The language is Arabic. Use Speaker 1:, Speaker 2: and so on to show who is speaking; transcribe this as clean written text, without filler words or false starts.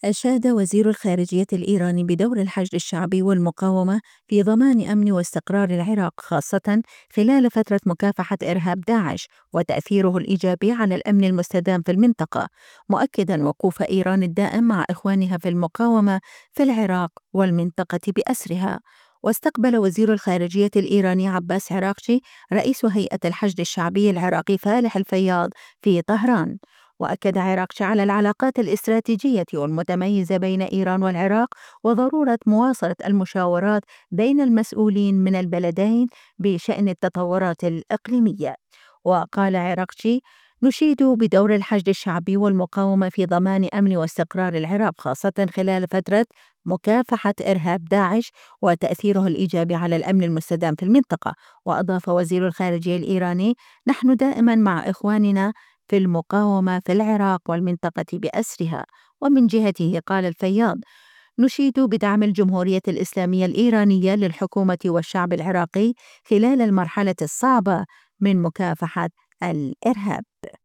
Speaker 1: أشاد وزير الخارجية الإيراني بدور الحشد الشعبي والمقاومة في ضمان أمن واستقرار العراق، خاصة خلال فترة مكافحة إرهاب داعش وتأثيره الإيجابي على الأمن المستدام في المنطقة، مؤكدا وقوف إيران الدائم مع إخوانها في المقاومة في العراق والمنطقة بأسرها. واستقبل وزير الخارجية الإيراني عباس عراقچي رئيس هيئة الحشد الشعبي العراقي فالح الفياض في طهران. وأكد عراقچي على العلاقات الاستراتيجية والمتميزة بين إيران والعراق وضرورة مواصلة المشاورات بين المسؤولين من البلدين بشأن التطورات الإقليمية. وقال عراقچي: نشيد بدور الحشد الشعبي والمقاومة في ضمان أمن واستقرار العراق، خاصة خلال فترة مكافحة إرهاب داعش وتأثيره الإيجابي على الأمن المستدام في المنطقة. وأضاف وزير الخارجية الإيراني: نحن دائما مع إخواننا في المقاومة في العراق والمنطقة بأسرها. ومن جهته قال الفياض: نشيد بدعم الجمهورية الإسلامية الإيرانية للحكومة والشعب العراقي خلال المرحلة الصعبة من مكافحة الإرهاب.